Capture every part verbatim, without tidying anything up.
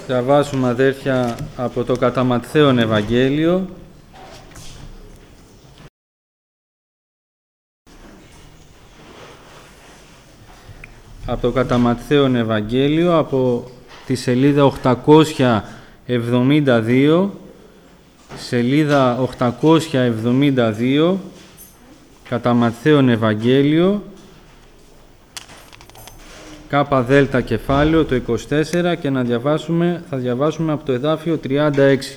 διαβάσουμε, αδέρφια, από το κατά Ματθαίον Ευαγγέλιο. Από το κατά Ματθαίον Ευαγγέλιο, από τη σελίδα οκτακόσια εβδομήντα δύο, σελίδα οκτακόσια εβδομήντα δύο, κατά Ματθαίον Ευαγγέλιο, κάπα δέλτα κεφάλαιο, το είκοσι τέσσερα, και να διαβάσουμε, θα διαβάσουμε από το εδάφιο τριάντα έξι.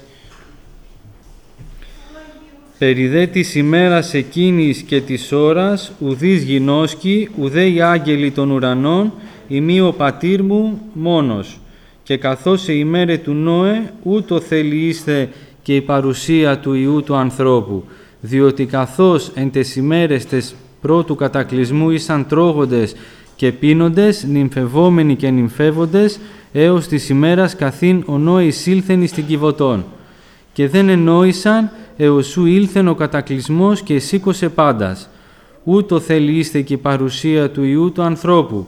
«Περί δε της ημέρας εκείνης και της ώρας, ουδείς γινώσκει, ουδέ οι άγγελοι των ουρανών, ημί ο πατήρ μου μόνος. Και καθώς σε ημέρε του Νόε, ούτω θέλει είστε και η παρουσία του Υιού του ανθρώπου. Διότι καθώς εν τες ημέρες τες πρώτου κατακλυσμού ήσαν τρώγοντες και πίνοντες, νυμφευόμενοι και νυμφεύοντες, έως της ημέρας καθήν ο Νόε εισήλθεν εις την Κιβωτόν. Και δεν ενόησαν έως σου ήλθεν ο κατακλυσμός και εσήκωσε πάντας. Ούτω θέλει είστε και η παρουσία του Υιού του ανθρώπου.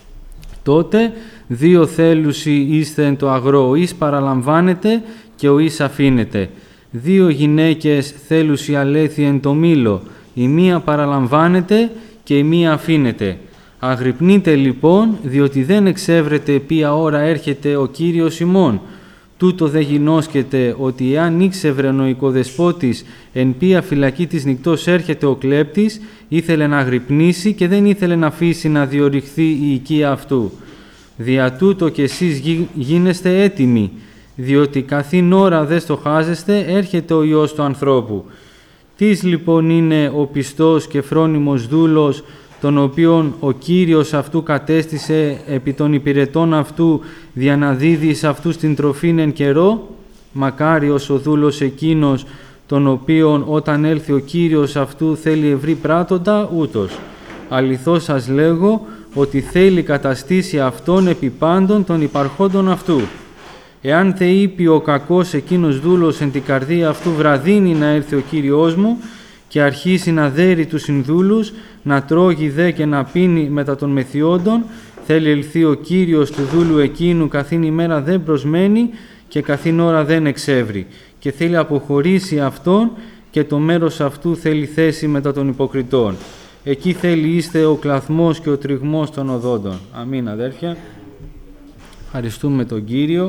Τότε δύο θέλουσι είστε εν το αγρό, ο εις παραλαμβάνεται και ο εις αφήνεται. Δύο γυναίκες θέλουσι αλέθη εν το μήλο, η μία παραλαμβάνεται και η μία αφήνεται. Αγρυπνείτε λοιπόν, διότι δεν εξεύρετε ποια ώρα έρχεται ο Κύριος ημών. Τούτο δε γινώσκεται ότι εάν ήξευρεν ο οικοδεσπότης εν ποια φυλακή της νυκτός έρχεται ο κλέπτης, ήθελε να αγρυπνήσει και δεν ήθελε να αφήσει να διορυχθεί η οικία αυτού. Δια τούτο κι εσείς γίνεστε έτοιμοι, διότι καθήν ώρα δε στοχάζεστε έρχεται ο Υιός του ανθρώπου. Τις λοιπόν είναι ο πιστός και φρόνιμος δούλος, τον οποίον ο Κύριος αυτού κατέστησε επί των υπηρετών αυτού, δια να δίδει εις αυτούς την τροφήν εν καιρό? Μακάριος ο δούλος εκείνος, τον οποίον όταν έλθει ο Κύριος αυτού θέλει ευρύ πράτοντα ούτως. Αληθώς σας λέγω ότι θέλει καταστήσει αυτόν επί πάντων των υπαρχόντων αυτού. Εάν θε είπε ο κακός εκείνος δούλος εν την καρδία αυτού, βραδύνει να έρθει ο Κύριος μου, και αρχίσει να δέρει τους συνδούλους, να τρώγει δε και να πίνει μετά των μεθιόντων, θέλει ελθεί ο Κύριος του δούλου εκείνου, καθήν ημέρα δεν προσμένει και καθήν ώρα δεν εξεύρει, και θέλει αποχωρήσει αυτόν και το μέρος αυτού θέλει θέση μετά των υποκριτών. Εκεί θέλει είστε ο κλαθμός και ο τριγμός των οδόντων». Αμήν, αδέρφια. Ευχαριστούμε τον Κύριο,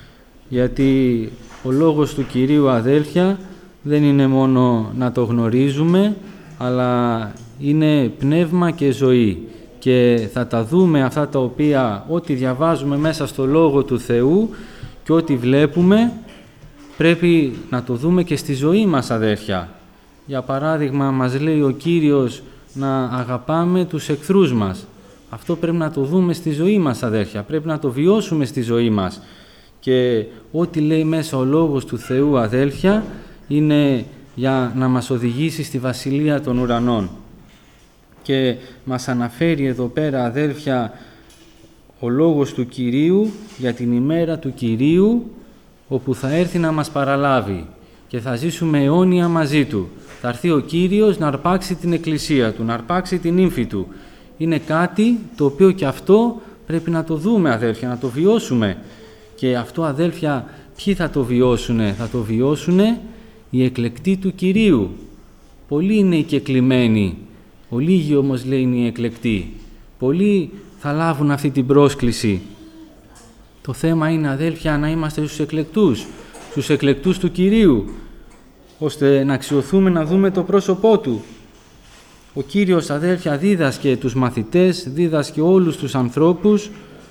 γιατί ο λόγος του Κυρίου, αδέρφια, δεν είναι μόνο να το γνωρίζουμε, αλλά είναι πνεύμα και ζωή. Και θα τα δούμε αυτά τα οποία, ό,τι διαβάζουμε μέσα στο Λόγο του Θεού και ό,τι βλέπουμε, πρέπει να το δούμε και στη ζωή μας, αδέρφια. Για παράδειγμα, μας λέει ο Κύριος να αγαπάμε τους εχθρούς μας. Αυτό πρέπει να το δούμε στη ζωή μας, αδέρφια. Πρέπει να το βιώσουμε στη ζωή μας. Και ό,τι λέει μέσα ο Λόγος του Θεού, αδέλφια, είναι για να μας οδηγήσει στη Βασιλεία των Ουρανών. Και μας αναφέρει εδώ πέρα, αδέλφια, ο Λόγος του Κυρίου για την ημέρα του Κυρίου, όπου θα έρθει να μας παραλάβει και θα ζήσουμε αιώνια μαζί Του. Θα έρθει ο Κύριος να αρπάξει την Εκκλησία Του, να αρπάξει την ύμφη Του. Είναι κάτι το οποίο και αυτό πρέπει να το δούμε, αδέλφια, να το βιώσουμε. Και αυτό, αδέλφια, ποιοι θα το βιώσουνε? Θα το βιώσουνε οι εκλεκτοί του Κυρίου. Πολλοί είναι οι κεκλημένοι, ο λίγοι όμως, λέει, είναι οι εκλεκτοί. Πολλοί θα λάβουν αυτή την πρόσκληση. Το θέμα είναι, αδέλφια, να είμαστε στους εκλεκτούς, στους εκλεκτούς του Κυρίου, ώστε να αξιωθούμε να δούμε το πρόσωπό Του. Ο Κύριος, αδέλφια, δίδασκε τους μαθητές, δίδασκε όλους τους ανθρώπους.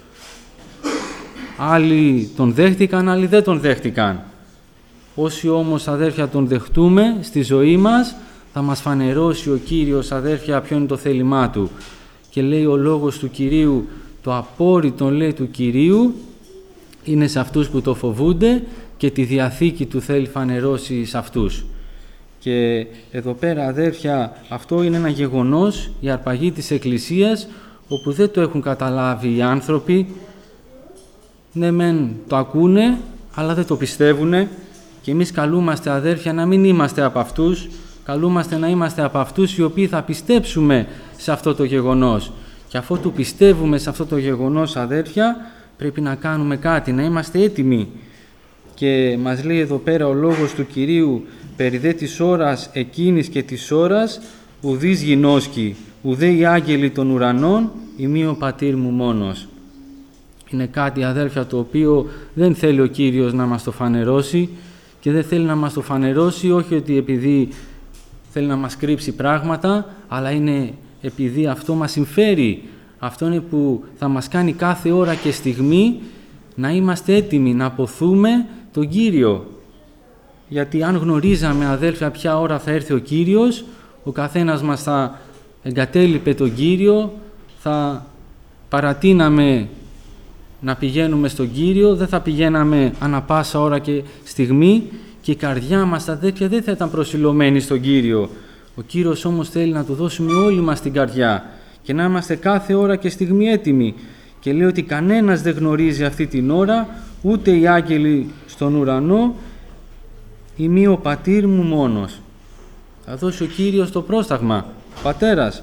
Άλλοι τον δέχτηκαν, άλλοι δεν τον δέχτηκαν. Όσοι όμως, αδέρφια, τον δεχτούμε στη ζωή μας, θα μας φανερώσει ο Κύριος, αδέρφια, ποιο είναι το θέλημά Του. Και λέει ο Λόγος του Κυρίου, το απόρριτο, λέει, του Κυρίου είναι σε αυτούς που το φοβούνται και τη Διαθήκη Του θέλει φανερώσει σε αυτούς. Και εδώ πέρα, αδέρφια, αυτό είναι ένα γεγονός, η αρπαγή της Εκκλησίας, όπου δεν το έχουν καταλάβει οι άνθρωποι. Ναι, μεν το ακούνε, αλλά δεν το πιστεύουνε. Και εμείς καλούμαστε, αδέρφια, να μην είμαστε από αυτούς. Καλούμαστε να είμαστε από αυτούς οι οποίοι θα πιστέψουμε σε αυτό το γεγονός. Και αφού του πιστεύουμε σε αυτό το γεγονός, αδέρφια, πρέπει να κάνουμε κάτι, να είμαστε έτοιμοι. Και μας λέει εδώ πέρα ο λόγος του Κυρίου, περί δε της ώρας εκείνης και της ώρας, ουδείς γινώσκει, ουδέ οι άγγελοι των ουρανών, ημί ο πατήρ μου μόνος. Είναι κάτι, αδέρφια, το οποίο δεν θέλει ο Κύριος να μας το φανερώσει, και δεν θέλει να μας το φανερώσει όχι ότι επειδή θέλει να μας κρύψει πράγματα, αλλά είναι επειδή αυτό μας συμφέρει. Αυτό είναι που θα μας κάνει κάθε ώρα και στιγμή να είμαστε έτοιμοι να αποθούμε τον Κύριο. Γιατί αν γνωρίζαμε, αδέλφια, ποια ώρα θα έρθει ο Κύριος, ο καθένας μας θα εγκατέλειπε τον Κύριο, θα παρατείναμε να πηγαίνουμε στον Κύριο, δεν θα πηγαίναμε ανα πάσα ώρα και στιγμή, και η καρδιά μας, αδέλφια, δεν θα ήταν προσιλωμένη στον Κύριο. Ο Κύριος όμως θέλει να του δώσουμε όλοι μας την καρδιά και να είμαστε κάθε ώρα και στιγμή έτοιμοι. Και λέει ότι κανένας δεν γνωρίζει αυτή την ώρα, ούτε οι άγγελοι στον ουρανό, ημί ο πατήρ μου μόνος. Θα δώσει ο Κύριος το πρόσταγμα, ο Πατέρας.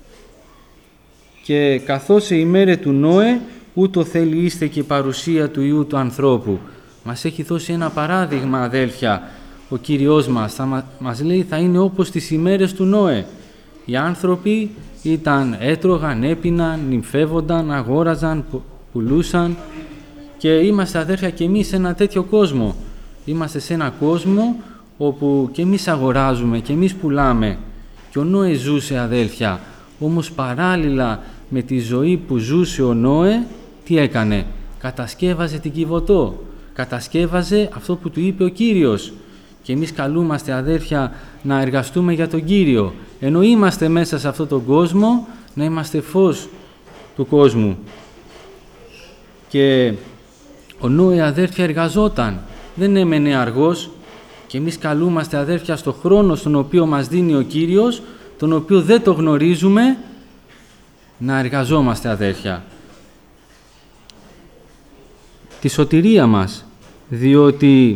Και καθώς σε ημέρε του Νόε, ούτω θέλει είστε και η παρουσία του Υιού του ανθρώπου. Μας έχει δώσει ένα παράδειγμα, αδέλφια, ο Κύριος μας. Θα μας λέει θα είναι όπως τις ημέρες του Νόε. Οι άνθρωποι ήταν, έτρωγαν, έπιναν, νυμφεύονταν, αγόραζαν, πουλούσαν, και είμαστε, αδέρφια, και εμείς σε ένα τέτοιο κόσμο. Είμαστε σε ένα κόσμο όπου και εμείς αγοράζουμε και εμείς πουλάμε. Και ο Νόε ζούσε, αδέλφια, όμως παράλληλα με τη ζωή που ζούσε ο Νόε, τι έκανε? Κατασκεύαζε την Κιβωτό, κατασκεύαζε αυτό που του είπε ο Κύριος. Και εμείς καλούμαστε, αδέρφια, να εργαστούμε για τον Κύριο. Ενώ είμαστε μέσα σε αυτόν τον κόσμο, να είμαστε φως του κόσμου. Και ο Νόε, αδέρφια, εργαζόταν, δεν έμενε αργός, και εμείς καλούμαστε, αδέρφια, στο χρόνο στον οποίο μας δίνει ο Κύριος, τον οποίο δεν το γνωρίζουμε, να εργαζόμαστε, αδέρφια. Τη σωτηρία μας, διότι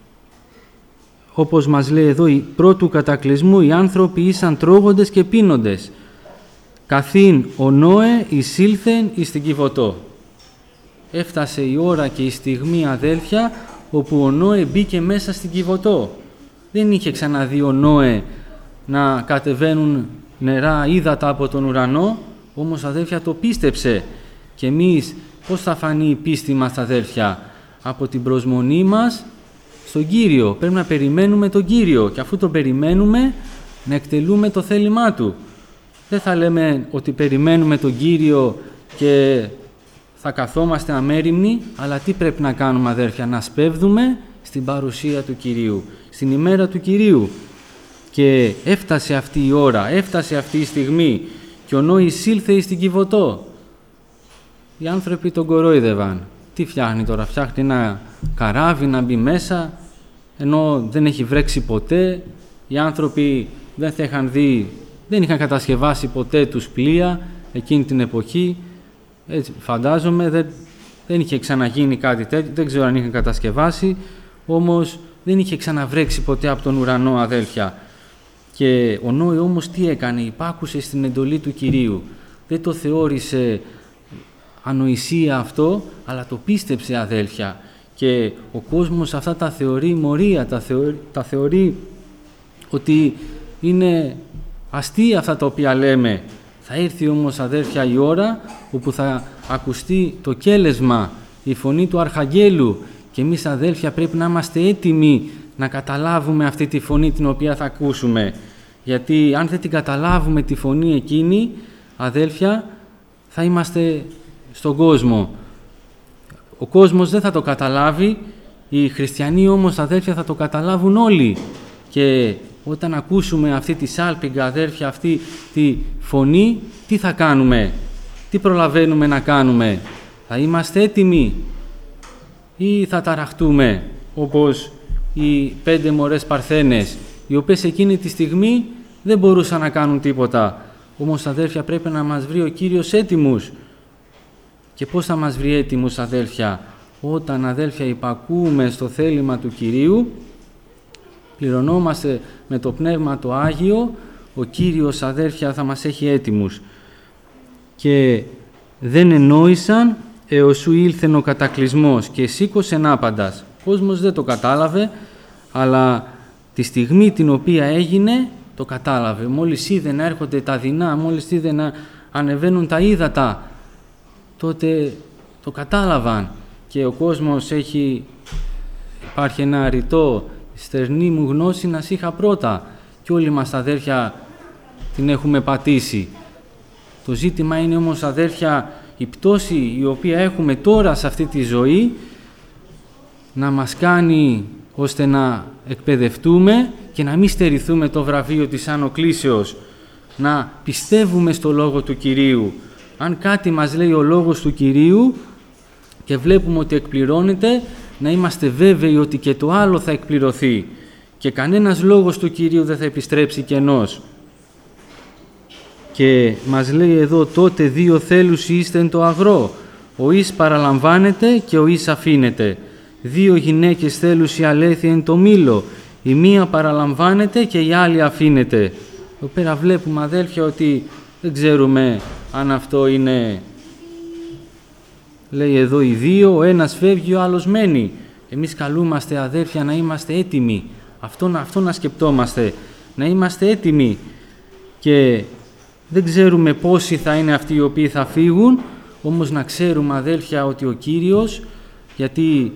όπως μας λέει εδώ, πρώτου κατακλυσμού οι άνθρωποι ήσαν τρώγοντες και πίνοντες, καθήν ο Νόε εισήλθεν εις την Κιβωτό. Έφτασε η ώρα και η στιγμή, αδέλφια, όπου ο Νόε μπήκε μέσα στην Κιβωτό. Δεν είχε ξαναδεί ο Νόε να κατεβαίνουν νερά, ύδατα από τον ουρανό, όμως, αδέλφια, το πίστεψε. Και εμείς πώς θα φανεί η πίστη μας, αδέλφια? Από την προσμονή μας στον Κύριο. Πρέπει να περιμένουμε τον Κύριο, και αφού τον περιμένουμε, να εκτελούμε το θέλημά Του. Δεν θα λέμε ότι περιμένουμε τον Κύριο και θα καθόμαστε αμέριμνοι, αλλά τι πρέπει να κάνουμε, αδέρφια? Να σπέβδουμε στην παρουσία του Κυρίου, στην ημέρα του Κυρίου. Και έφτασε αυτή η ώρα, έφτασε αυτή η στιγμή, και ο Νόε εισήλθε στην Κιβωτό. Οι άνθρωποι τον κορόιδευαν. Τι φτιάχνει τώρα? Φτιάχνει ένα καράβι να μπει μέσα, ενώ δεν έχει βρέξει ποτέ. Οι άνθρωποι δεν θα είχαν δει, δεν είχαν κατασκευάσει ποτέ τους πλοία εκείνη την εποχή. Έτσι, φαντάζομαι δεν, δεν είχε ξαναγίνει κάτι τέτοιο, δεν ξέρω αν είχαν κατασκευάσει, όμως δεν είχε ξαναβρέξει ποτέ από τον ουρανό, αδέλφια. Και ο Νόε όμως τι έκανε? Υπάκουσε στην εντολή του Κυρίου. Δεν το θεώρησε ανοησία αυτό, αλλά το πίστεψε, αδέλφια. Και ο κόσμος αυτά τα θεωρεί μορία, τα θεωρεί, τα θεωρεί ότι είναι αστεία αυτά τα οποία λέμε. Θα έρθει όμως, αδέρφια, η ώρα όπου θα ακουστεί το κέλεσμα, η φωνή του Αρχαγγέλου, και εμείς, αδέλφια, πρέπει να είμαστε έτοιμοι να καταλάβουμε αυτή τη φωνή την οποία θα ακούσουμε. Γιατί αν δεν την καταλάβουμε τη φωνή εκείνη, αδέλφια, θα είμαστε στον κόσμο. Ο κόσμος δεν θα το καταλάβει, οι χριστιανοί όμως, αδέρφια, θα το καταλάβουν όλοι. Και όταν ακούσουμε αυτή τη σάλπιγγα, αδέρφια, αυτή τη φωνή, τι θα κάνουμε? Τι προλαβαίνουμε να κάνουμε? Θα είμαστε έτοιμοι ή θα ταραχτούμε όπως οι πέντε μωρές Παρθένες, οι οποίες εκείνη τη στιγμή δεν μπορούσαν να κάνουν τίποτα. Όμως, αδέρφια, πρέπει να μας βρει ο Κύριος έτοιμους. Και πώς θα μας βρει έτοιμους, αδέλφια? Όταν, αδέλφια, υπακούμε στο θέλημα του Κυρίου, πληρωνόμαστε με το Πνεύμα το Άγιο, ο Κύριος, αδέρφια, θα μας έχει έτοιμους. Και δεν ενόησαν έως ου ήλθεν ο κατακλυσμός και σήκωσεν άπαντας. Ο κόσμος δεν το κατάλαβε, αλλά τη στιγμή την οποία έγινε το κατάλαβε. Μόλις είδε να έρχονται τα δεινά, μόλις είδε να ανεβαίνουν τα ύδατα, τότε το κατάλαβαν. Και ο κόσμος έχει, υπάρχει ένα ρητό, στερνή μου γνώση να σ' είχα πρώτα, και όλοι μας αδέρφια την έχουμε πατήσει. Το ζήτημα είναι όμως, αδέρφια, η πτώση η οποία έχουμε τώρα σε αυτή τη ζωή να μας κάνει ώστε να εκπαιδευτούμε και να μην στερηθούμε το βραβείο της Άνω Κλήσεως, να πιστεύουμε στο Λόγο του Κυρίου. Αν κάτι μας λέει ο Λόγος του Κυρίου και βλέπουμε ότι εκπληρώνεται, να είμαστε βέβαιοι ότι και το άλλο θα εκπληρωθεί και κανένας Λόγος του Κυρίου δεν θα επιστρέψει κενός. Και μας λέει εδώ, τότε δύο θέλουσι είστε εν το αγρό, ο εις παραλαμβάνεται και ο εις αφήνεται. Δύο γυναίκες θέλουσι αλέθη εν το μήλο, η μία παραλαμβάνεται και η άλλη αφήνεται. Εδώ πέρα βλέπουμε, αδέλφια, ότι δεν ξέρουμε αν αυτό είναι, λέει εδώ οι δύο, ο ένας φεύγει, ο άλλος μένει. Εμείς καλούμαστε, αδέλφια, να είμαστε έτοιμοι. Αυτό, αυτό να σκεπτόμαστε, να είμαστε έτοιμοι. Και δεν ξέρουμε πόσοι θα είναι αυτοί οι οποίοι θα φύγουν, όμως να ξέρουμε, αδέλφια, ότι ο Κύριος, γιατί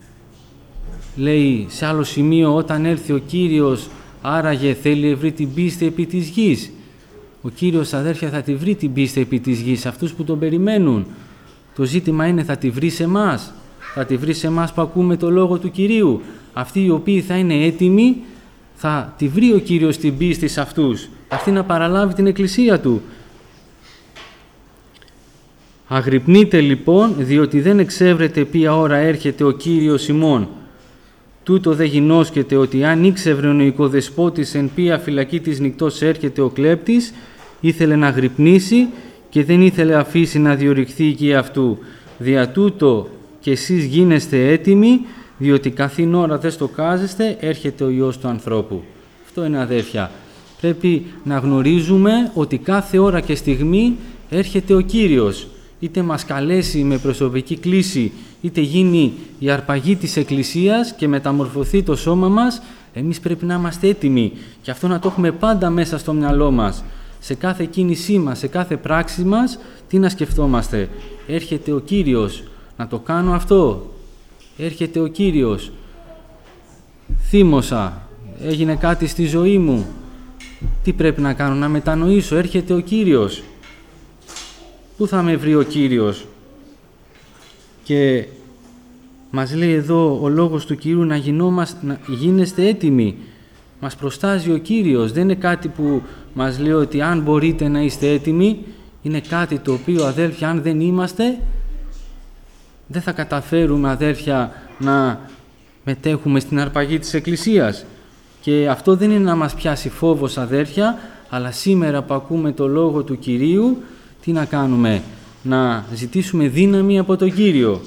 λέει σε άλλο σημείο, όταν έλθει ο Κύριος, άραγε θέλει ευρύ την πίστη επί της γης. Ο Κύριος, αδέρφια, θα τη βρει την πίστη επί της γης, αυτούς που τον περιμένουν. Το ζήτημα είναι, θα τη βρει σε εμάς, θα τη βρει σε εμάς που ακούμε το Λόγο του Κυρίου. Αυτοί οι οποίοι θα είναι έτοιμοι, θα τη βρει ο Κύριος την πίστη σε αυτούς, αυτή να παραλάβει την Εκκλησία Του. Αγρυπνείτε λοιπόν, διότι δεν εξεύρετε ποια ώρα έρχεται ο Κύριος ημών. Τούτο δε γινώσκεται, ότι αν ήξευρε ο οικοδεσπότης εν ποια φυλακή της νυκτός έρχεται ο κλέπτης, ήθελε να γρυπνήσει και δεν ήθελε αφήσει να διορυχθεί η οικία αυτού. Δια τούτο και εσείς γίνεστε έτοιμοι, διότι καθήν ώρα δεν στοκάζεστε, έρχεται ο Υιός του ανθρώπου. Αυτό είναι, αδέρφια. Πρέπει να γνωρίζουμε ότι κάθε ώρα και στιγμή έρχεται ο Κύριος. Είτε μας καλέσει με προσωπική κλήση, είτε γίνει η αρπαγή της Εκκλησίας και μεταμορφωθεί το σώμα μας, εμείς πρέπει να είμαστε έτοιμοι. Και αυτό να το έχουμε πάντα μέσα στο μυαλό μας. Σε κάθε κίνησή μας, σε κάθε πράξη μας, τι να σκεφτόμαστε. Έρχεται ο Κύριος, να το κάνω αυτό. Έρχεται ο Κύριος. Θύμωσα, έγινε κάτι στη ζωή μου. Τι πρέπει να κάνω, να μετανοήσω, έρχεται ο Κύριος. Πού θα με βρει ο Κύριος? Και μας λέει εδώ ο Λόγος του Κυρίου να, γινόμαστε, να γίνεστε έτοιμοι. Μας προστάζει ο Κύριος. Δεν είναι κάτι που μας λέει ότι αν μπορείτε να είστε έτοιμοι, είναι κάτι το οποίο, αδέλφια, αν δεν είμαστε, δεν θα καταφέρουμε, αδέλφια, να μετέχουμε στην αρπαγή της Εκκλησίας. Και αυτό δεν είναι να μας πιάσει φόβος, αδέρφια, αλλά σήμερα που ακούμε το Λόγο του Κυρίου, τι να κάνουμε? Να ζητήσουμε δύναμη από τον Κύριο.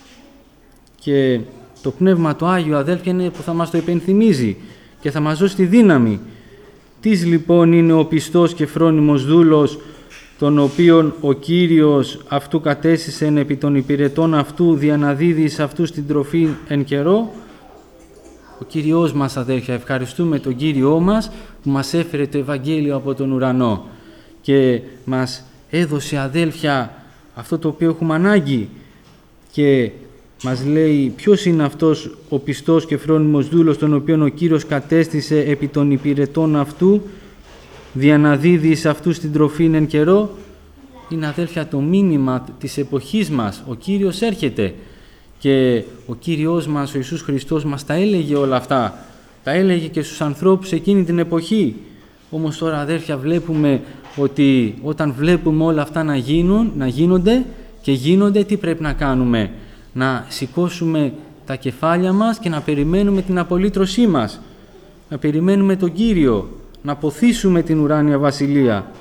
Και το Πνεύμα του Άγιο, αδέλφια, είναι που θα μας το υπενθυμίζει και θα μας δώσει τη δύναμη. Τις λοιπόν είναι ο πιστός και φρόνιμος δούλος, τον οποίον ο Κύριος αυτού κατέστησεν επί των υπηρετών αυτού, διαναδίδει σε αυτούς την τροφή εν καιρό. Ο Κύριος μας, αδέρφια, ευχαριστούμε τον Κύριό μας που μας έφερε το Ευαγγέλιο από τον ουρανό και μας έδωσε, αδέλφια, αυτό το οποίο έχουμε ανάγκη. Και μας λέει ποιος είναι αυτός ο πιστός και φρόνιμος δούλος, τον οποίον ο Κύριος κατέστησε επί των υπηρετών αυτού, διαναδίδει σε αυτούς την τροφή εν καιρό. Είναι, αδέλφια, το μήνυμα της εποχής μας. Ο Κύριος έρχεται και ο Κύριος μας, ο Ιησούς Χριστός, μας τα έλεγε όλα αυτά. Τα έλεγε και στους ανθρώπους εκείνη την εποχή. Όμως τώρα, αδέρφια, βλέπουμε ότι όταν βλέπουμε όλα αυτά να γίνουν, να γίνονται και γίνονται, τι πρέπει να κάνουμε? Να σηκώσουμε τα κεφάλια μας και να περιμένουμε την απολύτρωσή μας. Να περιμένουμε τον Κύριο, να ποθήσουμε την ουράνια βασιλεία.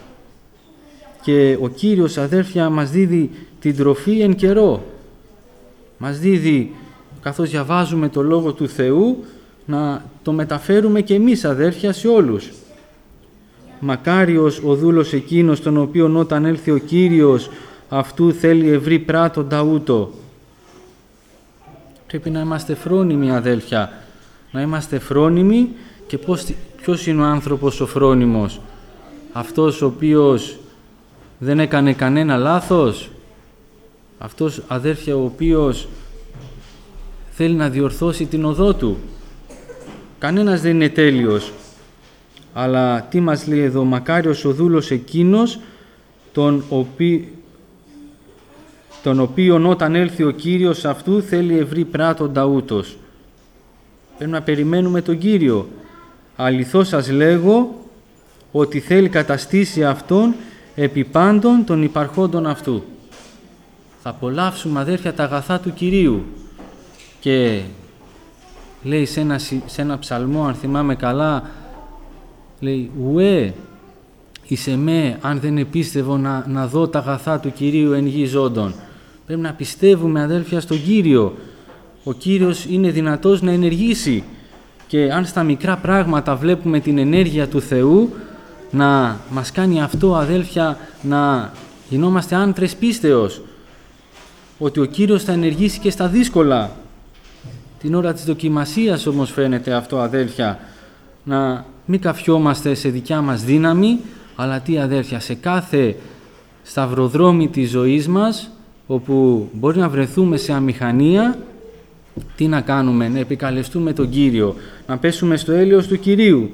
Και ο Κύριος, αδέρφια, μας δίδει την τροφή εν καιρό. Μας δίδει, καθώς διαβάζουμε το Λόγο του Θεού, να το μεταφέρουμε και εμείς, αδέρφια, σε όλους. Μακάριος ο δούλος εκείνος, τον οποίον όταν έλθει ο Κύριος αυτού θέλει ευρύ πράτοντα ούτω. Πρέπει να είμαστε φρόνιμοι, αδέλφια. Να είμαστε φρόνιμοι. Και πώς, ποιος είναι ο άνθρωπος ο φρόνιμος? Αυτός ο οποίος δεν έκανε κανένα λάθος. Αυτός, αδέρφια, ο οποίος θέλει να διορθώσει την οδό του. Κανένας δεν είναι τέλειος. Αλλά τι μας λέει εδώ? Μακάριος ο δούλος εκείνος, τον, οποί... τον οποίον όταν έλθει ο Κύριος αυτού θέλει ευρύ πράτοντα ούτως. Πρέπει να περιμένουμε τον Κύριο. Αληθώς σας λέγω ότι θέλει καταστήσει αυτόν επί πάντων των υπαρχόντων αυτού. Θα απολαύσουμε, αδέρφια, τα αγαθά του Κυρίου. Και λέει σε ένα, σε ένα ψαλμό, αν θυμάμαι καλά, λέει «Ουέ, εις εμέ, αν δεν επίστευω να, να δω τα αγαθά του Κυρίου εν γη ζώντων». Πρέπει να πιστεύουμε, αδέλφια, στον Κύριο. Ο Κύριος είναι δυνατός να ενεργήσει. Και αν στα μικρά πράγματα βλέπουμε την ενέργεια του Θεού, να μας κάνει αυτό, αδέλφια, να γινόμαστε άντρες πίστεως. Ότι ο Κύριος θα ενεργήσει και στα δύσκολα. Την ώρα της δοκιμασίας όμως φαίνεται αυτό, αδέλφια, να μην καφιόμαστε σε δικιά μας δύναμη, αλλά τι, αδέλφια, σε κάθε σταυροδρόμι της ζωής μας, όπου μπορεί να βρεθούμε σε αμηχανία, τι να κάνουμε? Να επικαλεστούμε τον Κύριο, να πέσουμε στο έλεος του Κυρίου.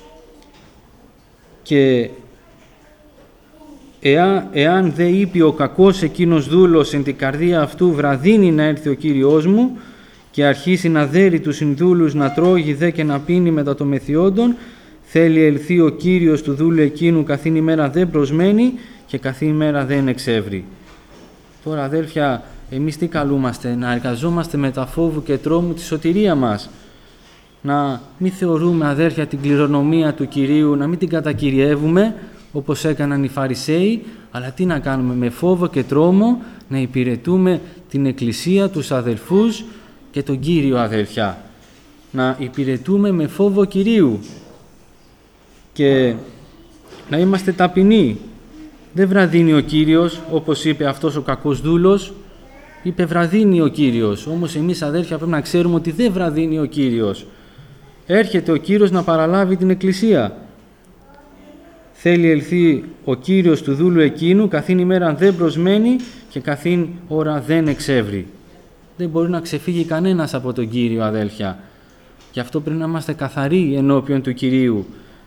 Και εάν, εάν δε είπε ο κακός εκείνος δούλος εν την καρδία αυτού, βραδύνει να έρθει ο Κύριος μου, και αρχίσει να δέρει τους συνδούλους, να τρώγει δε και να πίνει μετά το μεθιόντων, θέλει ελθεί ο Κύριος του δούλου εκείνου, καθήν ημέρα δεν προσμένει και καθήν ημέρα δεν εξεύρει. Τώρα, αδέλφια, εμείς τι καλούμαστε? Να εργαζόμαστε με τα φόβου και τρόμου τη σωτηρία μας. Να μην θεωρούμε, αδέρφια, την κληρονομία του Κυρίου, να μην την κατακυριεύουμε όπως έκαναν οι Φαρισαίοι, αλλά τι να κάνουμε? Με φόβο και τρόμο να υπηρετούμε την Εκκλησία, τους αδελφούς και τον Κύριο, αδέλφια. Να υπηρετούμε με φόβο Κυρίου και να είμαστε ταπεινοί. Δεν βραδύνει ο Κύριος, όπως είπε αυτός ο κακός δούλος, είπε βραδύνει ο Κύριος. Όμως εμείς, αδέρφια, πρέπει να ξέρουμε ότι δεν βραδύνει ο Κύριος. Έρχεται ο Κύριος να παραλάβει την Εκκλησία. Θέλει ελθεί ο Κύριος του δούλου εκείνου, καθήν ημέρα δεν προσμένει και καθήν ώρα δεν εξεύρει. Δεν μπορεί να ξεφύγει κανένας από τον Κύριο, αδέλφια. Γι' αυτό πρέπει να είμαστε καθαροί ενώπιον του Κυρίου.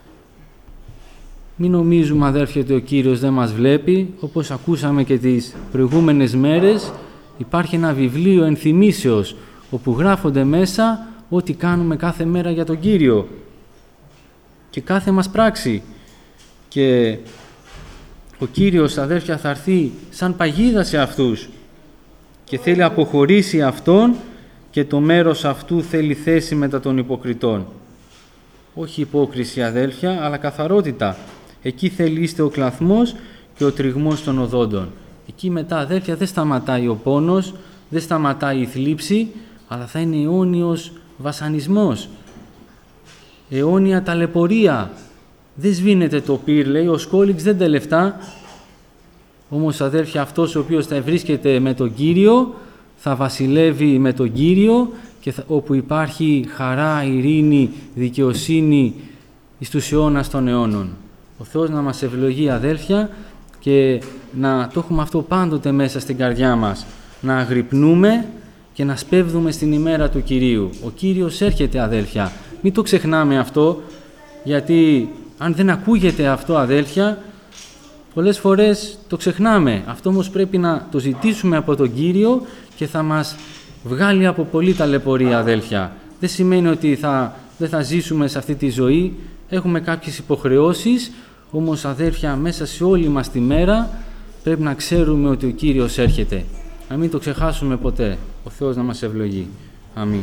Μην νομίζουμε, αδέρφια, ότι ο Κύριος δεν μας βλέπει. Όπως ακούσαμε και τις προηγούμενες μέρες, υπάρχει ένα βιβλίο ενθυμίσεως, όπου γράφονται μέσα ό,τι κάνουμε κάθε μέρα για τον Κύριο και κάθε μας πράξη. Και ο Κύριος, αδέρφια, θα έρθει σαν παγίδα σε αυτούς και θέλει αποχωρήσει αυτόν και το μέρος αυτού θέλει θέση μετά των υποκριτών. Όχι υπόκριση, αδέλφια, αλλά καθαρότητα. Εκεί θέλει είστε ο κλαθμός και ο τριγμός των οδόντων. Εκεί μετά, αδέλφια, δεν σταματάει ο πόνος, δεν σταματάει η θλίψη, αλλά θα είναι αιώνιος βασανισμός, αιώνια ταλαιπωρία. Δεν σβήνεται το πυρ, λέει, ο σκόλιξ δεν τελευτά. Όμως, αδέρφια, αυτός ο οποίος θα βρίσκεται με τον Κύριο, θα βασιλεύει με τον Κύριο και θα, όπου υπάρχει χαρά, ειρήνη, δικαιοσύνη εις τους αιώνας των αιώνων. Ο Θεός να μας ευλογεί, αδέλφια, και να το έχουμε αυτό πάντοτε μέσα στην καρδιά μας. Να αγρυπνούμε και να σπέβδουμε στην ημέρα του Κυρίου. Ο Κύριος έρχεται, αδέλφια. Μην το ξεχνάμε αυτό, γιατί αν δεν ακούγεται αυτό, αδέλφια, πολλές φορές το ξεχνάμε. Αυτό όμως πρέπει να το ζητήσουμε από τον Κύριο και θα μας βγάλει από πολλή ταλαιπωρία, αδέλφια. Δεν σημαίνει ότι θα, δεν θα ζήσουμε σε αυτή τη ζωή. Έχουμε κάποιες υποχρεώσεις, όμως, αδέρφια, μέσα σε όλη μας τη μέρα πρέπει να ξέρουμε ότι ο Κύριος έρχεται. Να μην το ξεχάσουμε ποτέ. Ο Θεός να μας ευλογεί. Αμήν.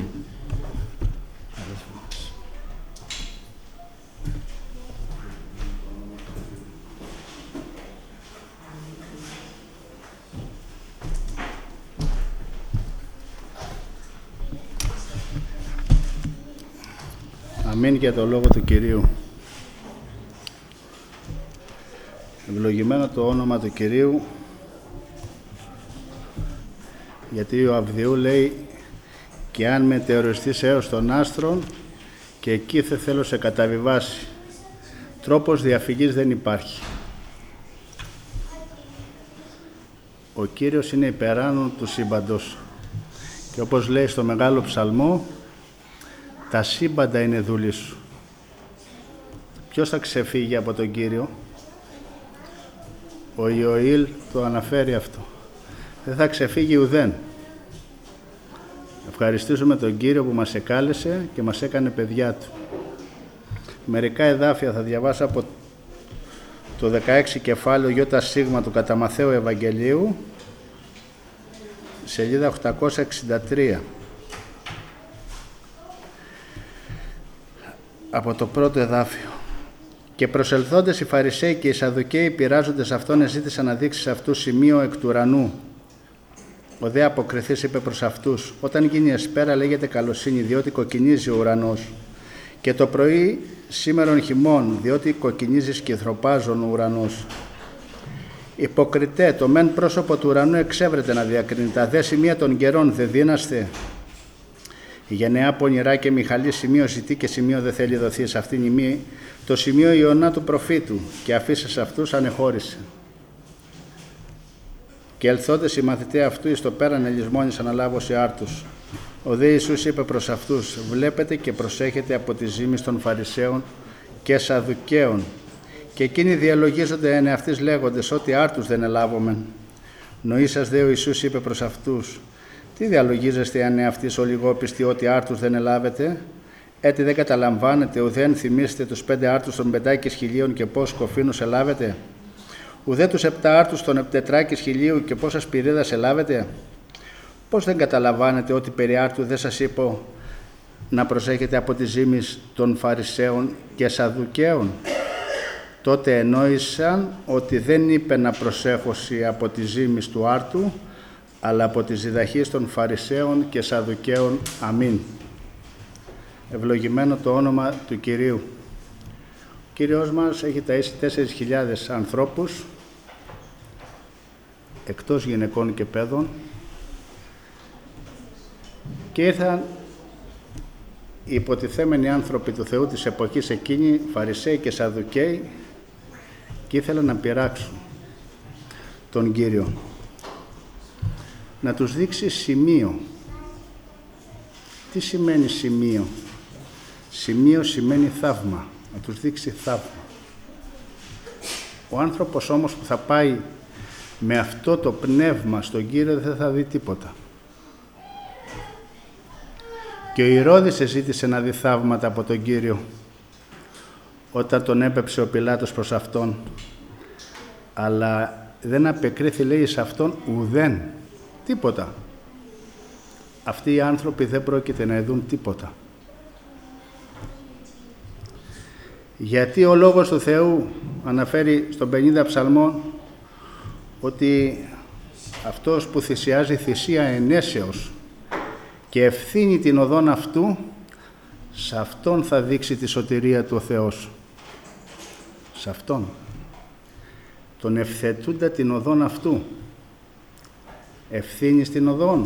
Αμήν για το λόγο του Κυρίου. Ευλογημένο το όνομα του Κυρίου Γιατί ο Αβδιού λέει «Και αν μετεωριστείς έως των άστρων, και εκεί θε θέλω σε καταβιβάσει». Τρόπος διαφυγής δεν υπάρχει. Ο Κύριος είναι υπεράνω του σύμπαντος. Και όπως λέει στο Μεγάλο Ψαλμό, τα σύμπαντα είναι δούλη σου. Ποιος θα ξεφύγει από τον Κύριο? Ο Ιωήλ το αναφέρει αυτό. Δεν θα ξεφύγει ουδέν. Ευχαριστήσουμε τον Κύριο που μας εκάλεσε και μας έκανε παιδιά Του. Μερικά εδάφια θα διαβάσω από το δεκαέξι κεφάλαιο Ιώτα Σίγμα του κατά Μαθαίου Ευαγγελίου, σελίδα οκτακόσια εξήντα τρία. Από το πρώτο εδάφιο. «Και προσελθόντες οι Φαρισαίοι και οι Σαδδουκαίοι πειράζοντες αυτόν εζήτησαν να δείξει σε αυτούς σημείο εκ του ουρανού. Ο δε αποκριθής είπε προς αυτούς: Όταν γίνει εσπέρα λέγεται καλοσύνη, διότι κοκκινίζει ο ουρανός. Και το πρωί σήμερον χειμών, διότι κοκκινίζει σκυθροπάζων ο ουρανός. Υποκριτέ, το μεν πρόσωπο του ουρανού εξέβρεται να διακρίνει, τα δε σημεία των καιρών δε δύναστε. Η γενεά πονηρά και Μιχαλή σημείο ζητεί και σημείο δεν θέλει δοθεί σε αυτήν ημί, το σημείο Ιωνά του προφήτου, και αφήσε σε αυτούς ανεχώρησε. Και ελθόντες οι μαθητές αυτού εις το πέραν ελισμόνησαν αναλάβωση άρτους. Ο δε Ιησούς είπε προς αυτούς: Βλέπετε και προσέχετε από τη ζήμη των Φαρισαίων και Σαδδουκαίων. Και εκείνοι διαλογίζονται εν εαυτής λέγοντες ότι άρτους δεν ελάβομεν. Νοήσας δε ο Ιησούς είπε προς αυτούς: Τι διαλογίζεστε εν εαυτής ο λιγόπιστοι ότι άρτους δεν ελάβετε? Έτσι δεν καταλαμβάνετε, ουδέν θυμίστε τους πέντε άρτους των πεντάκης χιλίων και πώς κοφίνους ελάβετε? Ουδέ τους επτά άρτους των επτετράκης χιλίου και πόσας πυρίδας ελάβετε? Πώς δεν καταλαβαίνετε ότι περί άρτου δεν σας είπω να προσέχετε από τις ζήμεις των Φαρισαίων και Σαδδουκαίων? Τότε ενόησαν ότι δεν είπε να προσέχωση από τις ζήμεις του άρτου, αλλά από τις διδαχίες των Φαρισαίων και Σαδδουκαίων. Αμήν. Ευλογημένο το όνομα του Κυρίου. Ο Κύριος μας έχει ταΐσει τέσσερις χιλιάδες ανθρώπους, εκτός γυναικών και παιδών, και ήρθαν οι υποτιθέμενοι άνθρωποι του Θεού της εποχής εκείνη, Φαρισαίοι και Σαδδουκαίοι, και ήθελαν να πειράξουν τον Κύριο, να τους δείξει σημείο. Τι σημαίνει σημείο? Σημείο σημαίνει θαύμα, να τους δείξει θαύμα. Ο άνθρωπος όμως που θα πάει με αυτό το πνεύμα στον Κύριο δεν θα δει τίποτα. Και ο Ηρώδης ζήτησε να δει θαύματα από τον Κύριο όταν τον έπεψε ο Πιλάτος προς αυτόν, αλλά δεν απεκρίθη, λέει, σε αυτόν ουδέν, τίποτα. Αυτοί οι άνθρωποι δεν πρόκειται να δουν τίποτα. Γιατί ο Λόγος του Θεού αναφέρει στον πενήντα ψαλμών ότι αυτός που θυσιάζει θυσία ενέσεως και ευθύνει την οδόν αυτού, σε αυτόν θα δείξει τη σωτηρία του ο Θεός. Σε αυτόν. Τον ευθετούντα την οδόν αυτού. Ευθύνεις την οδόν.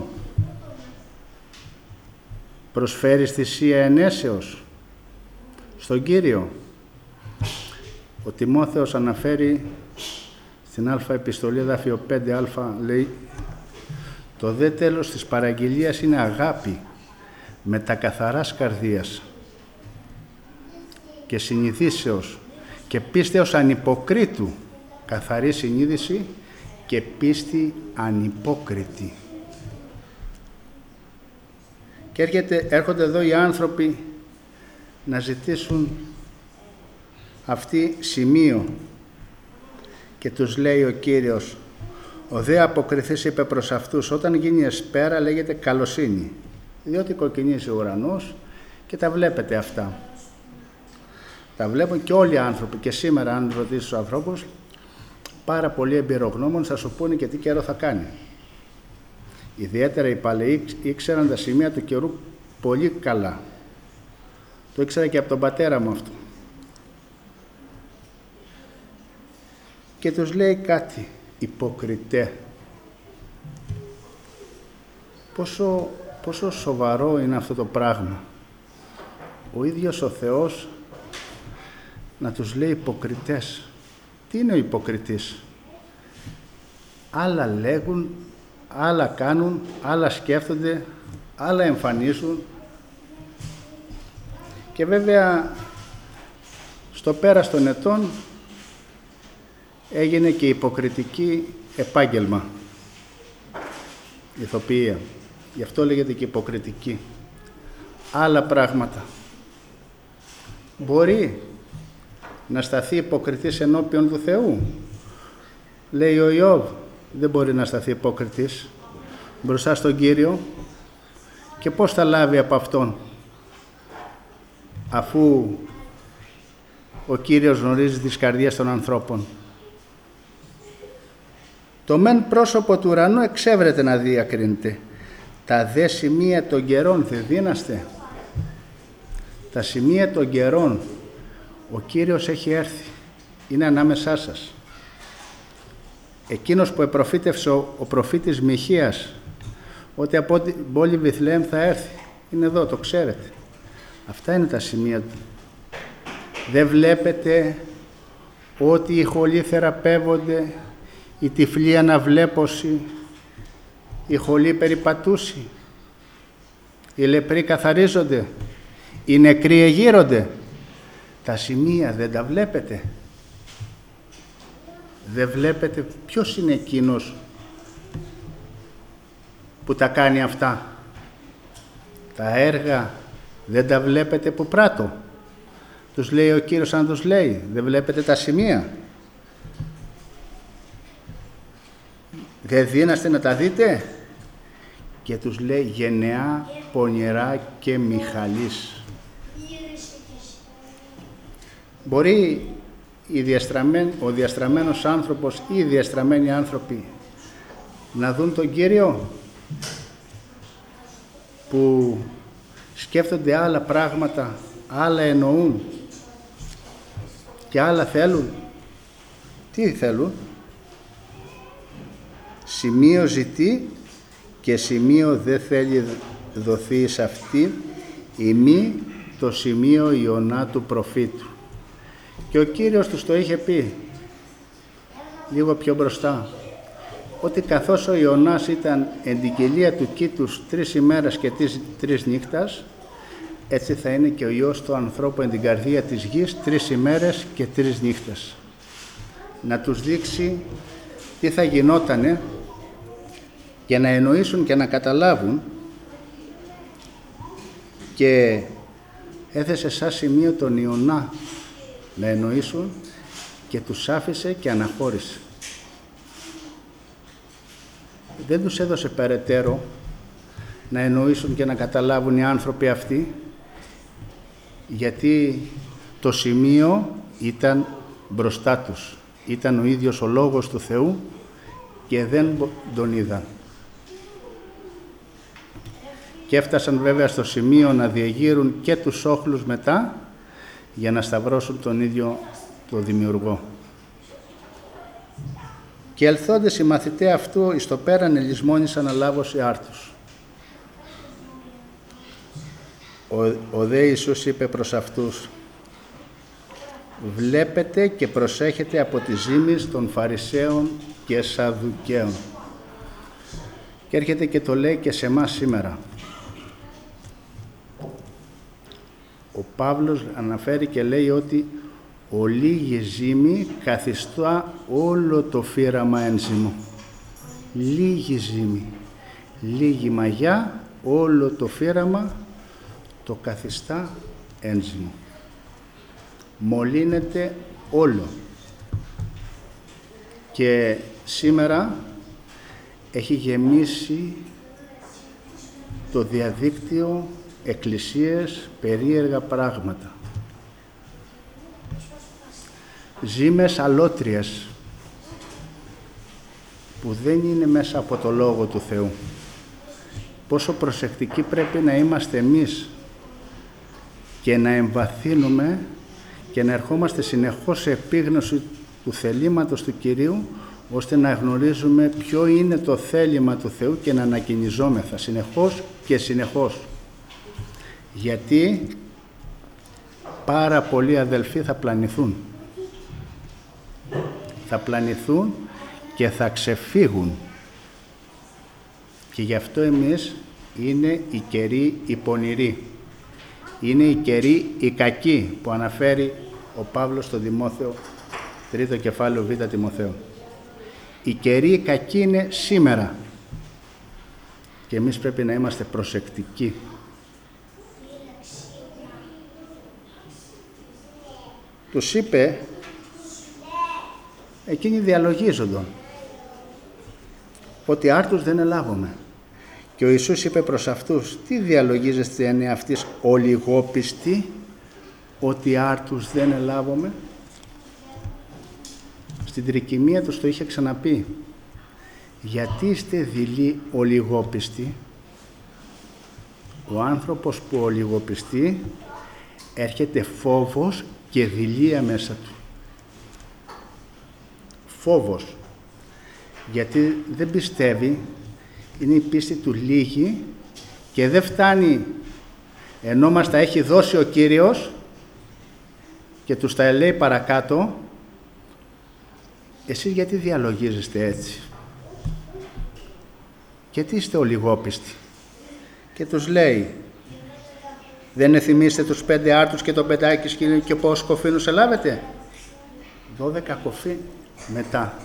Προσφέρεις θυσία ενέσεως στον Κύριο. Ο Τιμόθεος αναφέρει στην Α επιστολή εδάφιο πέντε α, λέει: το δε τέλος της παραγγελίας είναι αγάπη με τα καθαράς καρδίας και συνειδήσεως και πίστεως ανυποκρίτου, καθαρή συνείδηση και πίστη ανυπόκριτη. Και έρχεται, έρχονται εδώ οι άνθρωποι να ζητήσουν αυτή σημείο και τους λέει ο Κύριος: ο δε αποκριθής είπε προς αυτούς, όταν γίνει εσπέρα λέγεται καλοσύνη, διότι κοκκινίζει ο ουρανός, και τα βλέπετε αυτά. Τα βλέπουν και όλοι οι άνθρωποι, και σήμερα αν ρωτήσεις τους ανθρώπους, πάρα πολλοί εμπειρογνώμονες θα σου πούνε και τι καιρό θα κάνει. Ιδιαίτερα οι παλαιοί ήξεραν τα σημεία του καιρού πολύ καλά. Το ήξερα και από τον πατέρα μου αυτό. Και τους λέει κάτι: υποκριτέ. Πόσο, πόσο σοβαρό είναι αυτό το πράγμα. Ο ίδιος ο Θεός να τους λέει υποκριτές. Τι είναι ο υποκριτής? Άλλα λέγουν, άλλα κάνουν, άλλα σκέφτονται, άλλα εμφανίζουν. Και βέβαια στο πέρας των ετών έγινε και υποκριτική επάγγελμα, ηθοποιία. Γι' αυτό λέγεται και υποκριτική. Άλλα πράγματα. Μπορεί να σταθεί υποκριτής ενώπιον του Θεού. Λέει ο Ιώβ, δεν μπορεί να σταθεί υποκριτής μπροστά στον Κύριο. Και πώς θα λάβει από Αυτόν, αφού ο Κύριος γνωρίζει τις καρδιές των ανθρώπων? Το μεν πρόσωπο του ουρανού εξέβρεται να διακρίνεται. Τα δε σημεία των καιρών δεν δύναστε. Τα σημεία των καιρών ο Κύριος έχει έρθει. Είναι ανάμεσά σας. Εκείνος που επροφήτευσε ο, ο προφήτης Μιχαίας ότι από την πόλη Βιθλεέμ θα έρθει. Είναι εδώ, το ξέρετε. Αυτά είναι τα σημεία του. Δεν βλέπετε ότι οι χολοί θεραπεύονται, οι τυφλοί αναβλέπωση, οι χολοί περιπατούσι, οι λεπροί καθαρίζονται, οι νεκροί εγείρονται. Τα σημεία δεν τα βλέπετε? Δεν βλέπετε ποιος είναι εκείνος που τα κάνει αυτά? Τα έργα δεν τα βλέπετε που πράττω? Τους λέει ο Κύριος, αν τους λέει, δεν βλέπετε τα σημεία? Δεν δύναστε να τα δείτε? Και τους λέει γενεά, πονηρά και μηχαλής. Μπορεί η διαστραμμένη, ο διαστραμμένος άνθρωπος ή οι διαστραμμένοι άνθρωποι να δουν τον Κύριο που σκέφτονται άλλα πράγματα, άλλα εννοούν και άλλα θέλουν? Τι θέλουν? Σημείο ζητεί και σημείο δεν θέλει δοθεί σε αυτή, ημί το σημείο Ιωνά του προφήτου. Και ο Κύριος τους το είχε πει λίγο πιο μπροστά, ότι καθώς ο Ιωνάς ήταν εν την κοιλία του κήτους τρεις ημέρας και τρεις νύχτας, έτσι θα είναι και ο Υιός του ανθρώπου εν την καρδία της γης τρεις ημέρες και τρεις νύχτες. Να τους δείξει τι θα γινότανε και να εννοήσουν και να καταλάβουν, και έθεσε σαν σημείο τον Ιωνά να εννοήσουν και τους άφησε και αναχώρησε. Δεν τους έδωσε περαιτέρω να εννοήσουν και να καταλάβουν οι άνθρωποι αυτοί, γιατί το σημείο ήταν μπροστά τους. Ήταν ο ίδιος ο Λόγος του Θεού και δεν τον είδαν. Και έφτασαν βέβαια στο σημείο να διεγείρουν και τους όχλους μετά για να σταυρώσουν τον ίδιο τον Δημιουργό. Και ελθόντες οι μαθηταί αυτού εις το πέραν ελισμόνησαν αλάβωση άρτους. Ο, ο δε Ιησούς είπε προς αυτούς, βλέπετε και προσέχετε από τις ζήμεις των Φαρισαίων και Σαδδουκαίων. Και έρχεται και το λέει και σε εμάς σήμερα. Ο Παύλος αναφέρει και λέει ότι ο λίγη ζύμη καθιστά όλο το φύραμα ένζυμο. Λίγη ζύμη, λίγη μαγιά, όλο το φύραμα το καθιστά ένζυμο. Μολύνεται όλο. Και σήμερα έχει γεμίσει το διαδίκτυο εκκλησίες, περίεργα πράγματα. Ζήμες αλότριες που δεν είναι μέσα από το Λόγο του Θεού. Πόσο προσεκτικοί πρέπει να είμαστε εμείς και να εμβαθύνουμε και να ερχόμαστε συνεχώς σε επίγνωση του θελήματος του Κυρίου, ώστε να γνωρίζουμε ποιο είναι το θέλημα του Θεού και να ανακοινιζόμεθα συνεχώς και συνεχώς. Γιατί πάρα πολλοί αδελφοί θα πλανηθούν. Θα πλανηθούν και θα ξεφύγουν. Και γι' αυτό εμείς είναι οι καιροί οι πονηροί. Είναι οι καιροί οι κακοί που αναφέρει ο Παύλος στο Τιμόθεο, τρίτο κεφάλαιο Β Τιμοθέου. Οι καιροί οι κακοί είναι σήμερα και εμείς πρέπει να είμαστε προσεκτικοί. Τους είπε, εκείνοι διαλογίζονταν, ότι άρτους δεν ελάβουμε. Και ο Ιησούς είπε προς αυτούς, τι διαλογίζεστε εν αυτής ολιγόπιστοι, ότι άρτους δεν ελάβουμε. Στην τρικυμία τους το είχε ξαναπεί. Γιατί είστε δειλοί ολιγόπιστοι? Ο άνθρωπος που ολιγοπιστεί έρχεται φόβος και δειλία μέσα του. Φόβος. Γιατί δεν πιστεύει, είναι η πίστη του λίγη και δεν φτάνει, ενώ μας τα έχει δώσει ο Κύριος και τους τα λέει παρακάτω, εσείς γιατί διαλογίζεστε έτσι? Γιατί είστε ολιγόπιστοι? Και τους λέει, δεν θυμίστε τους πέντε άρτους και τον πεντάκι σκύλο και πόσους κοφίνους ελάβετε? Δώδεκα κοφί μετά.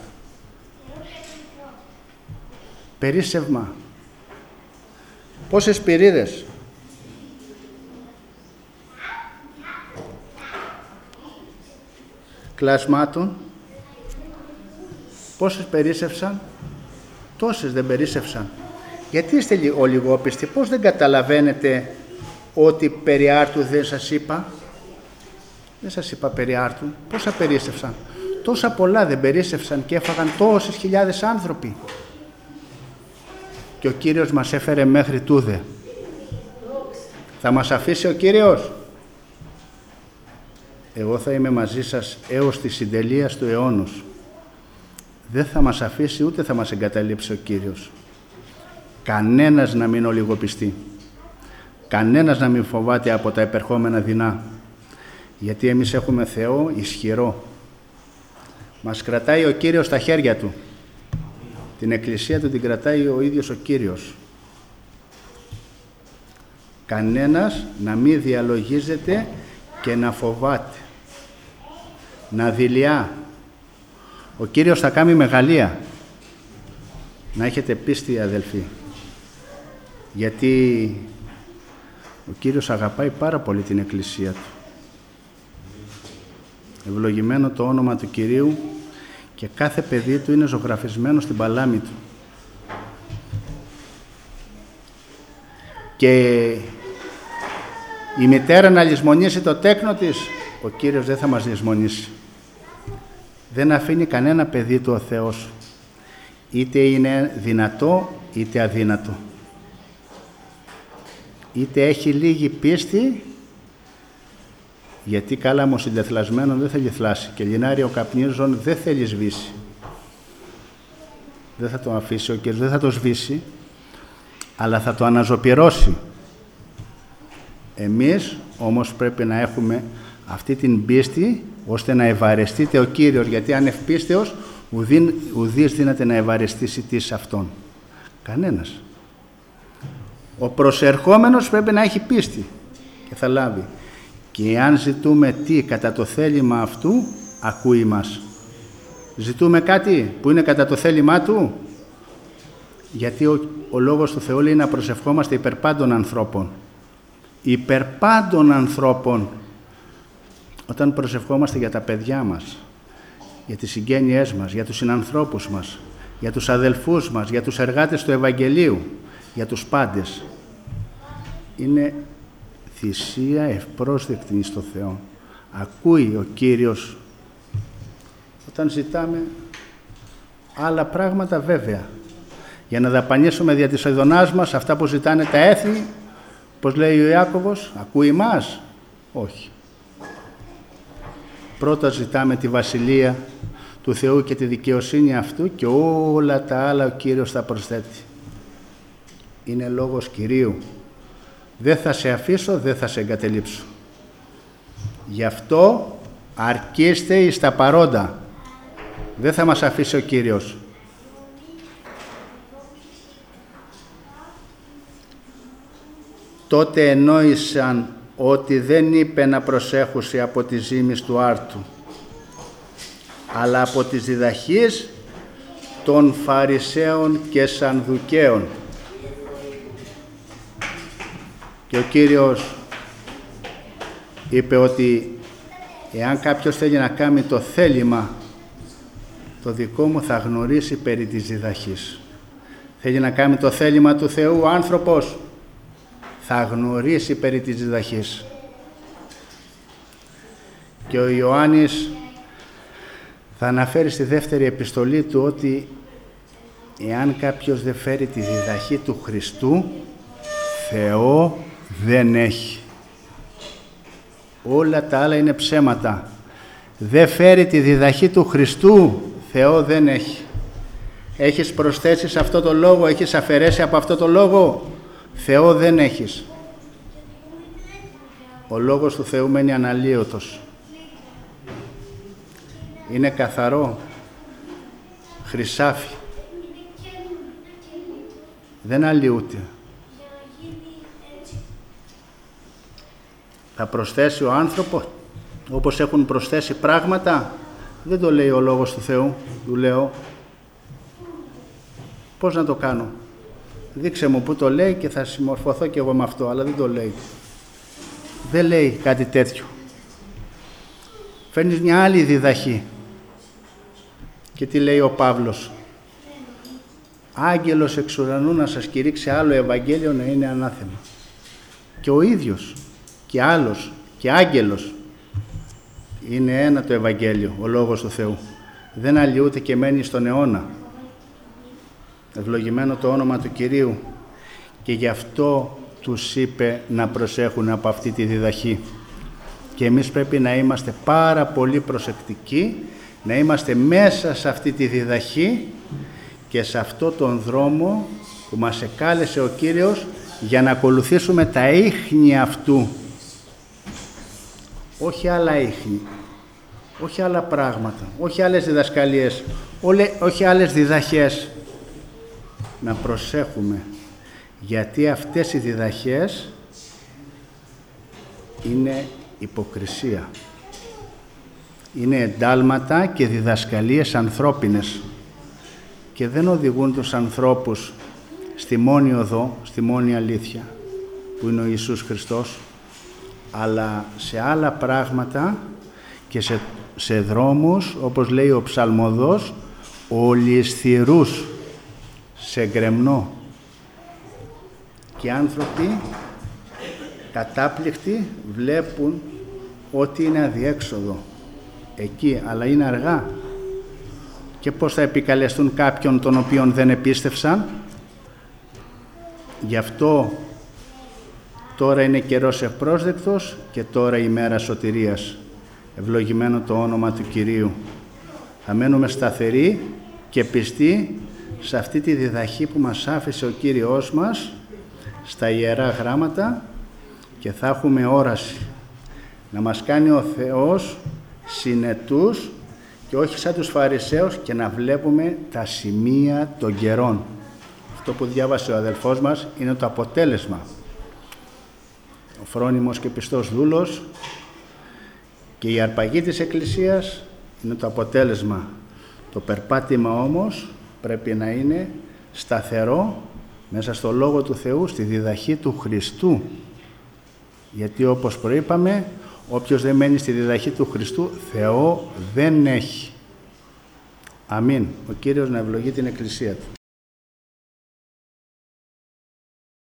Περίσσευμα. Πόσες πυρίδες? Κλασμάτων. Πόσες περίσσευσαν? Τόσες δεν περίσσευσαν. Γιατί είστε ολιγόπιστοι? Πώς δεν καταλαβαίνετε ότι περί άρτου δεν σας είπα? Δεν σας είπα περί άρτου. Πόσα περίσσευσαν? Τόσα πολλά δεν περίσσευσαν και έφαγαν τόσες χιλιάδες άνθρωποι. Και ο Κύριος μας έφερε μέχρι τούδε. Θα μας αφήσει ο Κύριος? Εγώ θα είμαι μαζί σας έως τη συντελεία του αιώνος. Δεν θα μας αφήσει ούτε θα μας εγκαταλείψει ο Κύριος. Κανένας να μην ολιγοπιστεί. Κανένας να μην φοβάται από τα επερχόμενα δεινά. Γιατί εμείς έχουμε Θεό ισχυρό. Μας κρατάει ο Κύριος στα χέρια Του. Την Εκκλησία Του την κρατάει ο ίδιος ο Κύριος. Κανένας να μην διαλογίζεται και να φοβάται. Να δειλιά. Ο Κύριος θα κάνει μεγαλεία. Να έχετε πίστη, αδελφοί. Γιατί ο Κύριος αγαπάει πάρα πολύ την Εκκλησία Του. Ευλογημένο το όνομα του Κυρίου και κάθε παιδί Του είναι ζωγραφισμένο στην παλάμη Του. Και η μητέρα να λησμονήσει το τέκνο της, ο Κύριος δεν θα μας λησμονήσει. Δεν αφήνει κανένα παιδί Του ο Θεός. Είτε είναι δυνατό, είτε αδύνατο. Είτε έχει λίγη πίστη, γιατί κάλαμο συντεθλασμένο δεν θέλει θλάσει και λινάριο καπνίζων δεν θέλει σβήσει. Δεν θα το αφήσει ο Κύριος, δεν θα το σβήσει, αλλά θα το αναζωπυρώσει. Εμείς όμως πρέπει να έχουμε αυτή την πίστη, ώστε να ευαρεστείτε ο Κύριος, γιατί αν ευπίστεως, ουδής δύναται να ευαρεστήσει τις αυτόν. Κανένας. Ο προσερχόμενος πρέπει να έχει πίστη και θα λάβει. Και αν ζητούμε τι κατά το θέλημα αυτού, ακούει μας. Ζητούμε κάτι που είναι κατά το θέλημά Του, γιατί ο, ο Λόγος του Θεού λέει να προσευχόμαστε υπέρ πάντων ανθρώπων. Υπέρ πάντων ανθρώπων. Όταν προσευχόμαστε για τα παιδιά μας, για τις συγγένειές μας, για τους συνανθρώπους μας, για τους αδελφούς μας, για τους εργάτες του Ευαγγελίου, για τους πάντες, είναι θυσία ευπρόσδεκτη στο Θεό. Ακούει ο Κύριος όταν ζητάμε άλλα πράγματα, βέβαια, για να δαπανίσουμε δια της ειδονάς μας αυτά που ζητάνε τα έθνη. Πώς λέει ο Ιάκωβος, ακούει μας? Όχι. Πρώτα ζητάμε τη βασιλεία του Θεού και τη δικαιοσύνη αυτού και όλα τα άλλα ο Κύριος θα προσθέτει. Είναι λόγος Κυρίου. Δεν θα σε αφήσω, δεν θα σε εγκατελείψω. Γι' αυτό αρκείστε εις τα παρόντα. Δεν θα μας αφήσει ο Κύριος. Τότε ενόησαν ότι δεν είπε να προσέχουσι από τις ζήμεις του άρτου, αλλά από τις διδαχείς των Φαρισαίων και Σανδουκαίων. Και ο Κύριος είπε ότι εάν κάποιος θέλει να κάνει το θέλημα το δικό μου, θα γνωρίσει περί της διδαχής. Θέλει να κάνει το θέλημα του Θεού ο άνθρωπος, θα γνωρίσει περί της διδαχής. Και ο Ιωάννης θα αναφέρει στη δεύτερη επιστολή του ότι εάν κάποιος δεν φέρει τη διδαχή του Χριστού, Θεό δεν έχει. Όλα τα άλλα είναι ψέματα. Δεν φέρει τη διδαχή του Χριστού, Θεό δεν έχει. Έχεις προσθέσει σε αυτό το λόγο, έχεις αφαιρέσει από αυτό το λόγο, Θεό δεν έχεις. Ο λόγος του Θεού μένει αναλύωτος. Είναι καθαρό, χρυσάφι. Δεν αλλοιούται. Θα προσθέσει ο άνθρωπος, όπως έχουν προσθέσει πράγματα, δεν το λέει ο λόγος του Θεού, του λέω. Πώς να το κάνω? Δείξε μου που το λέει και θα συμμορφωθώ και εγώ με αυτό, αλλά δεν το λέει. Δεν λέει κάτι τέτοιο. Φέρνεις μια άλλη διδαχή. Και τι λέει ο Παύλος? Άγγελος εξ ουρανού να σας κηρύξει άλλο Ευαγγέλιο να είναι ανάθεμα. Και ο ίδιος και άλλος και άγγελος είναι ένα το Ευαγγέλιο, ο Λόγος του Θεού. Δεν αλλοιούται και μένει στον αιώνα. Ευλογημένο το όνομα του Κυρίου. Και γι' αυτό τους είπε να προσέχουν από αυτή τη διδαχή. Και εμείς πρέπει να είμαστε πάρα πολύ προσεκτικοί, να είμαστε μέσα σε αυτή τη διδαχή και σε αυτό τον δρόμο που μας εκάλεσε ο Κύριος για να ακολουθήσουμε τα ίχνη αυτού. Όχι άλλα ίχνη, όχι άλλα πράγματα, όχι άλλες διδασκαλίες, όχι άλλες διδαχές. Να προσέχουμε, γιατί αυτές οι διδαχές είναι υποκρισία. Είναι εντάλματα και διδασκαλίες ανθρώπινες και δεν οδηγούν τους ανθρώπους στη μόνη οδό, στη μόνη αλήθεια που είναι ο Ιησούς Χριστός, αλλά σε άλλα πράγματα και σε, σε δρόμους, όπως λέει ο ψαλμοδός, ολισθηρούς, σε γκρεμνό. Και οι άνθρωποι κατάπληκτοι βλέπουν ότι είναι αδιέξοδο εκεί, αλλά είναι αργά. Και πώς θα επικαλεστούν κάποιον τον οποίον δεν επίστευσαν? Γι' αυτό τώρα είναι καιρός ευπρόσδεκτος και τώρα η μέρα σωτηρίας. Ευλογημένο το όνομα του Κυρίου. Θα μένουμε σταθεροί και πιστοί σε αυτή τη διδαχή που μας άφησε ο Κύριος μας στα Ιερά Γράμματα και θα έχουμε όραση να μας κάνει ο Θεός συνετούς και όχι σαν τους Φαρισαίους και να βλέπουμε τα σημεία των καιρών. Αυτό που διάβασε ο αδελφός μας είναι το αποτέλεσμα. Ο φρόνιμος και πιστός δούλος και η αρπαγή της Εκκλησίας είναι το αποτέλεσμα. Το περπάτημα όμως πρέπει να είναι σταθερό μέσα στο Λόγο του Θεού, στη διδαχή του Χριστού. Γιατί όπως προείπαμε, όποιος δεν μένει στη διδαχή του Χριστού, Θεό δεν έχει. Αμήν. Ο Κύριος να ευλογεί την Εκκλησία Του.